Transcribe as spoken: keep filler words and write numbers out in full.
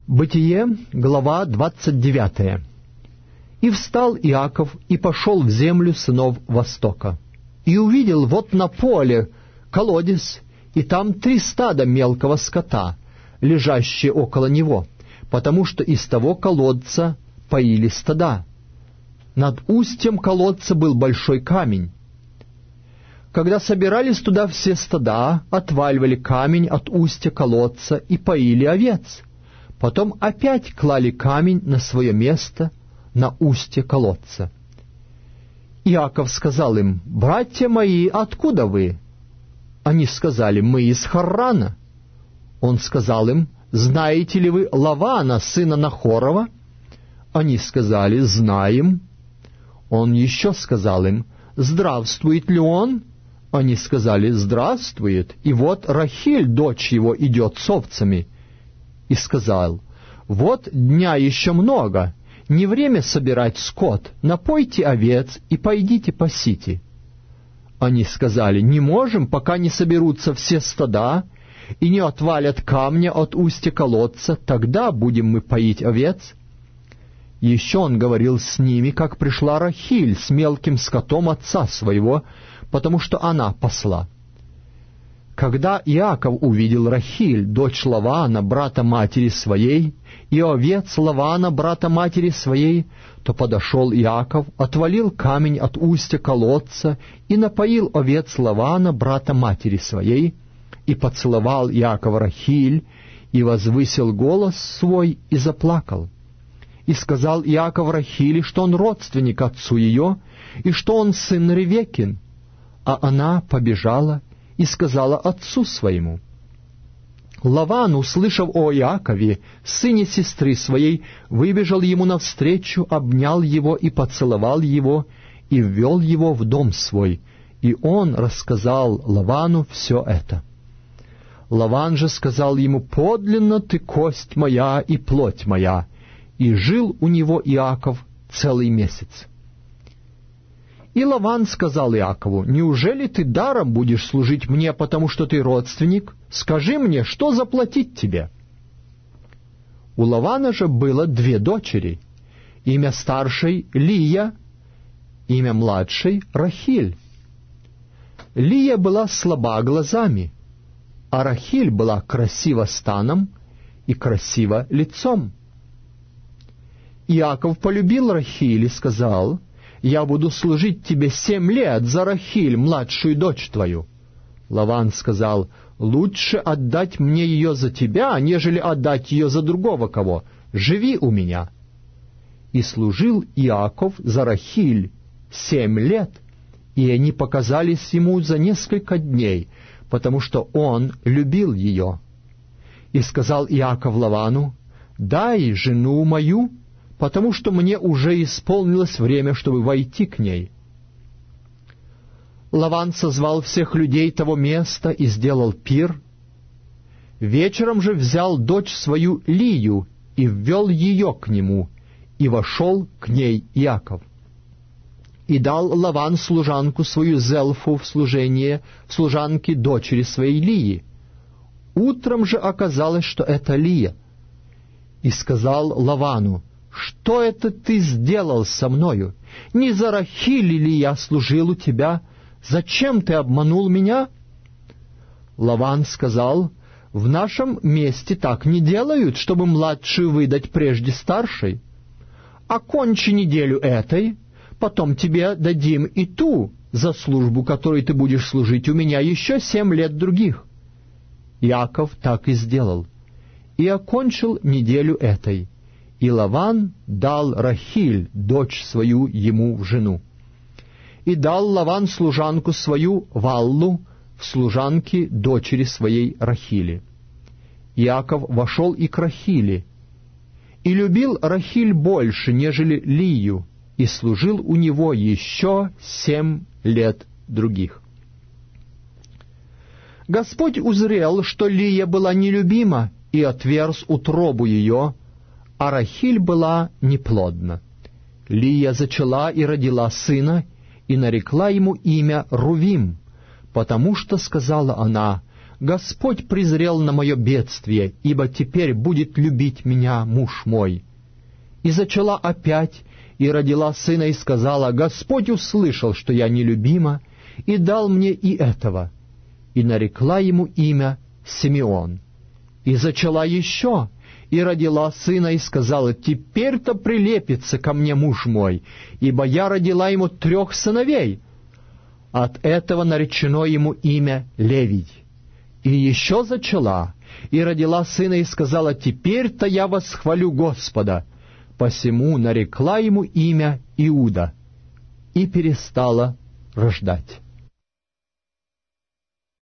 Бытие, глава двадцать девятая. «И встал Иаков, и пошел в землю сынов Востока, и увидел вот на поле колодец, и там три стада мелкого скота, лежащие около него, потому что из того колодца поили стада. Над устьем колодца был большой камень. Когда собирались туда все стада, отваливали камень от устья колодца и поили овец. Потом опять клали камень на свое место, на устье колодца. Иаков сказал им: «Братья мои, откуда вы?» Они сказали: «Мы из Харрана». Он сказал им: «Знаете ли вы Лавана, сына Нахорова?» Они сказали: «Знаем». Он еще сказал им: «Здравствует ли он?» Они сказали: «Здравствует, и вот Рахиль, дочь его, идет с овцами». И сказал: «Вот дня еще много, не время собирать скот, напойте овец и пойдите пасите». Они сказали: «Не можем, пока не соберутся все стада и не отвалят камня от устья колодца, тогда будем мы поить овец». Еще он говорил с ними, как пришла Рахиль с мелким скотом отца своего, потому что она пасла. Когда Иаков увидел Рахиль, дочь Лавана, брата матери своей, и овец Лавана, брата матери своей, то подошел Иаков, отвалил камень от устья колодца и напоил овец Лавана, брата матери своей, и поцеловал Иаков Рахиль, и возвысил голос свой, и заплакал. И сказал Иаков Рахиле, что он родственник отцу ее, и что он сын Ревекин. А она побежала и сказала отцу своему. Лаван, услышав о Иакове, сыне сестры своей, выбежал ему навстречу, обнял его и поцеловал его, и ввел его в дом свой, и он рассказал Лавану все это. Лаван же сказал ему: «Подлинно ты кость моя и плоть моя», и жил у него Иаков целый месяц. И Лаван сказал Иакову: «Неужели ты даром будешь служить мне, потому что ты родственник? Скажи мне, что заплатить тебе?» У Лавана же было две дочери, имя старшей — Лия, имя младшей — Рахиль. Лия была слаба глазами, а Рахиль была красива станом и красива лицом. Иаков полюбил Рахиль и сказал: «Я буду служить тебе семь лет за Рахиль, младшую дочь твою». Лаван сказал: «Лучше отдать мне ее за тебя, нежели отдать ее за другого кого. Живи у меня». И служил Иаков за Рахиль семь лет, и они показались ему за несколько дней, потому что он любил ее. И сказал Иаков Лавану: «Дай жену мою, потому что мне уже исполнилось время, чтобы войти к ней». Лаван созвал всех людей того места и сделал пир. Вечером же взял дочь свою Лию и ввел ее к нему, и вошел к ней Иаков. И дал Лаван служанку свою Зелфу в служение в служанке дочери своей Лии. Утром же оказалось, что это Лия. И сказал Лавану: «Что это ты сделал со мною? Не за Рахиль ли я служил у тебя? Зачем ты обманул меня?» Лаван сказал: «В нашем месте так не делают, чтобы младшую выдать прежде старшей. Окончи неделю этой, потом тебе дадим и ту, за службу которой ты будешь служить у меня еще семь лет других». Иаков так и сделал, и окончил неделю этой. И Лаван дал Рахиль, дочь свою, ему в жену. И дал Лаван служанку свою Валлу в служанке дочери своей Рахили. Иаков вошел и к Рахиле, и любил Рахиль больше, нежели Лию, и служил у него еще семь лет других. Господь узрел, что Лия была нелюбима, и отверз утробу ее, а Рахиль была неплодна. Лия зачала и родила сына, и нарекла ему имя Рувим, потому что, сказала она, Господь презрел на мое бедствие, ибо теперь будет любить меня муж мой. И зачала опять, и родила сына, и сказала: Господь услышал, что я нелюбима, и дал мне и этого. И нарекла ему имя Симеон. И зачала еще, и родила сына, и сказала: теперь-то прилепится ко мне муж мой, ибо я родила ему трех сыновей. От этого наречено ему имя Левий. И еще зачала, и родила сына, и сказала: теперь-то я восхвалю Господа. Посему нарекла ему имя Иуда, и перестала рождать.